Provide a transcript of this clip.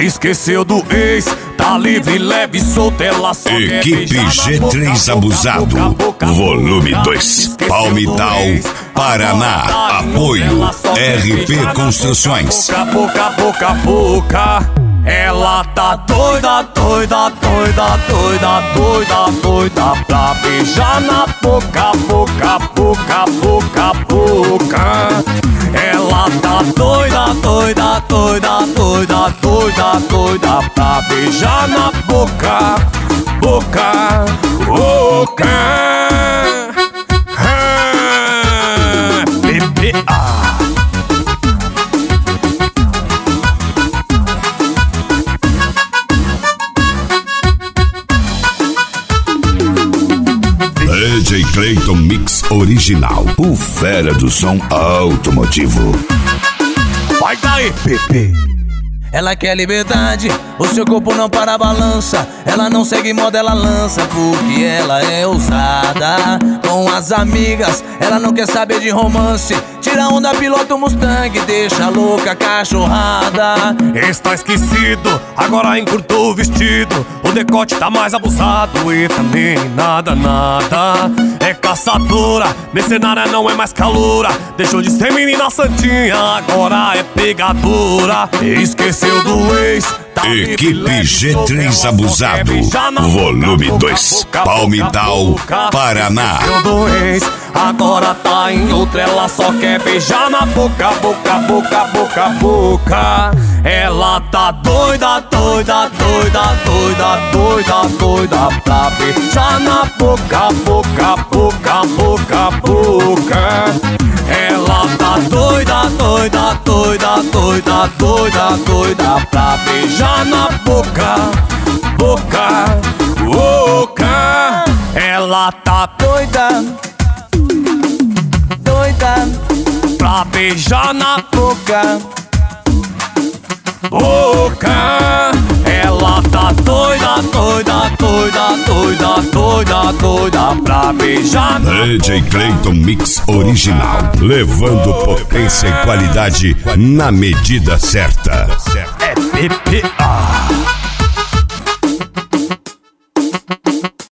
esqueceu do ex, tá livre, leve, solta, ela só quer Equipe G3 Abusado, volume 2, Palmital, Paraná. Apoio RP Construções. Boca. Ela tá doida pra beijar na boca. Ela tá doida pra beijar na boca. DJ Clayton Mix Original, o fera do som automotivo. Vai daí, Pepe. Ela quer liberdade, o seu corpo não para a balança. Ela não segue moda, ela lança, porque ela é ousada. Com as amigas, ela não quer saber de romance. Tira onda, pilota o Mustang, deixa louca a cachorrada. Está esquecido, agora encurtou o vestido. O decote tá mais abusado e também nada. É caçadora, mercenária não é mais caloura. Deixou de ser menina santinha, agora é pegadora. Esqueceu do ex, tá Equipe G3 Abusado, volume 2, Palmital, Paraná. Esqueceu do ex, agora tá em outra, ela só quer beijar na boca. Ela tá doida pra beijar na boca. Ela tá doida pra beijar na boca. Ela tá doida pra beijar na boca. Ela tá doida pra beijar na boca. DJ Clayton Mix Original, levando potência e qualidade na medida certa. É PPA.